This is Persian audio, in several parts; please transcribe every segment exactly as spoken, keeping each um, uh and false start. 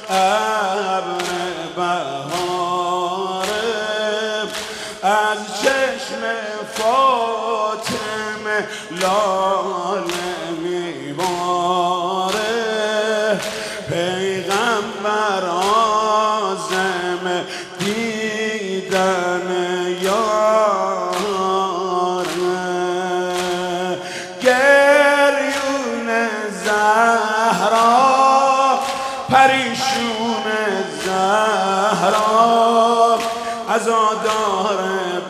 ابر بهاره از چشم فاطمه لاله میباره پیغمبر عازم دیدن یاره گریون زهرا پریشون زهرا عزادار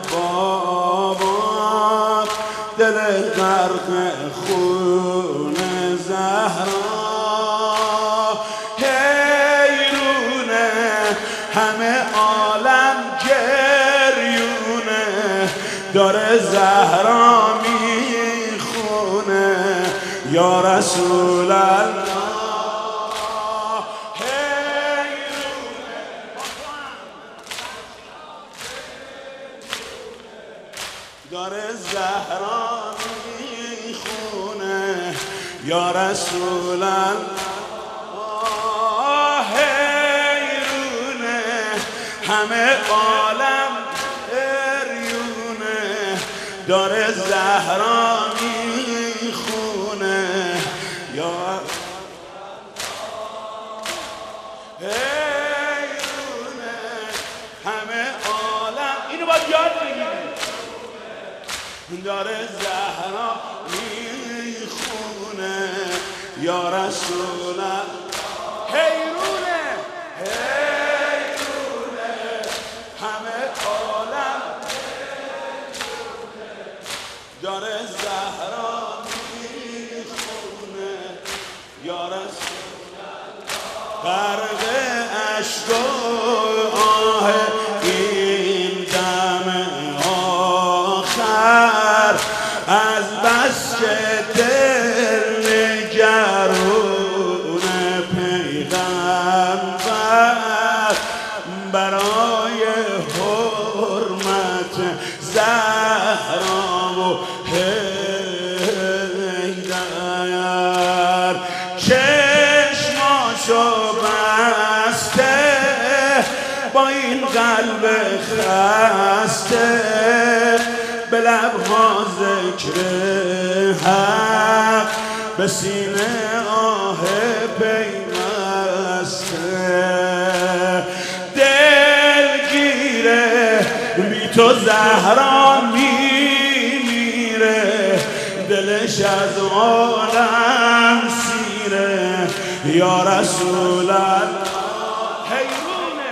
بابا دل غرق خون زهرا حیرونه همه عالم گریونه داره زهرا میخونه یا رسول الله داره زهرا میخونه یا رسول الله حیرونه همه عالم حیرونه داره زهرا میخونه یا حیرونه همه عالم اینو باید یاد بگیریم داره زهرا میخونه یا رسول الله حیرونه حیرونه همه عالم داره زهرا میخونه یا رسول الله غرق اشک و آه این دم از بس که دل نگرون پیغمبر برای حرمت زهرا و حیدر چشماشو بسته با این قلب خسته به لبها ذکر حق به سینه آه پیوسته دلگیره بی تو زهرا میمیره دلش از عالم سیره یا رسول الله حیرونه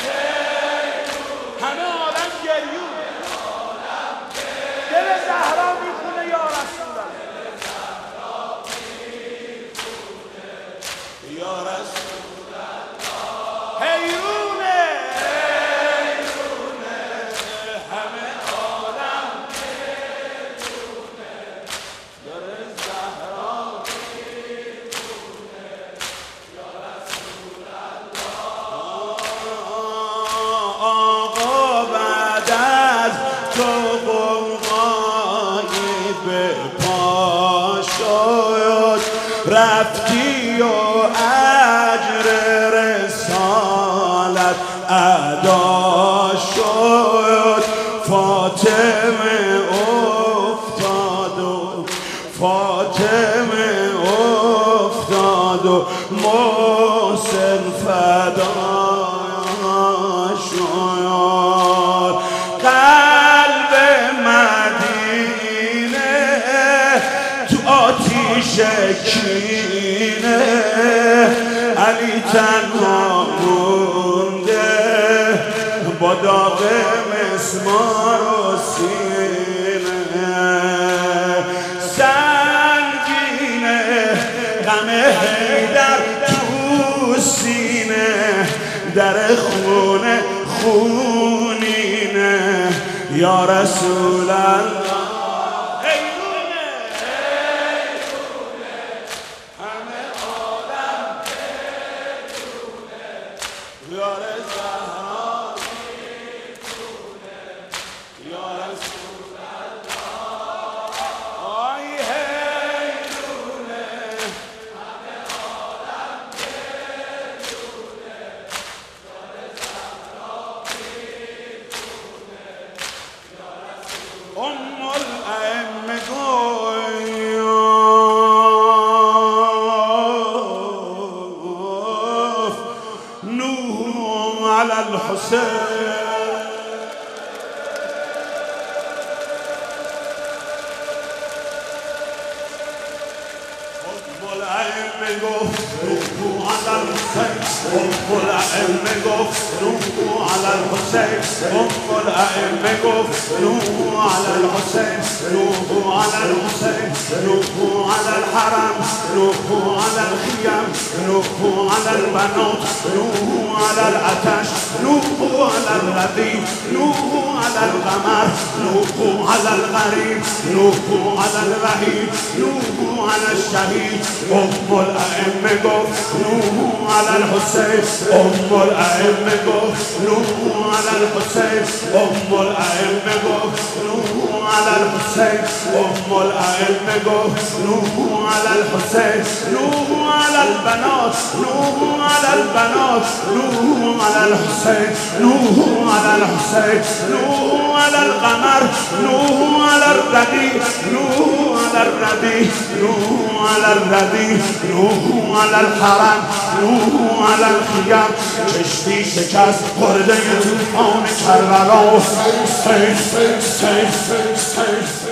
همه عالم گریونه دل زهرا میخونه یا رسول الله یا رسول الله حیرونه حیرونه همه عالم حیرونه دل زهرا میخونه یا رسول الله آقا بعد از تو به پا شد رفتی و اجر رسالت ادا شد فاطمه افتاد و فاطمه افتاد و محسن فدا شد قلب مدینه آتیش کینه علی تنها مونده با داغ مسمار و سینه سنگینه غم حیدر تو سینه در خونه خونینه یا رسول الله الحسین. الائمه گفت روحو علی الحسین. ام الائمه گفت روحو علی الحسین. ام الائمه گفت روحو علی الحسین. روحو علی الحسین. روحو علی الحرم. روحو علی الخیم. روحو علی البنات. روحو علی العطش. روحو علی الردی. روحو علی القمر. روحو علی الغریب. روحو علی الوحید. روحو علی الشهید. ام الائمه گفت روحو علی الحسین. ام الائمه گفت روحو علی الحسین. ام الائمه گفت روحو علی الحسین. ام الائمه گفت روحو علی الحسین. روحو علی البنات. روحو علی البنات. روحو علی الحسین. روحو علی الحسین. روحو علی القمر. روحو علی الردی. روحو علی الردی. روحو علی الردی. روحو علی الحرم. روحو علی الخیم. کشتی شکست خورده توفان کربلا. سیف سیف سیف سیف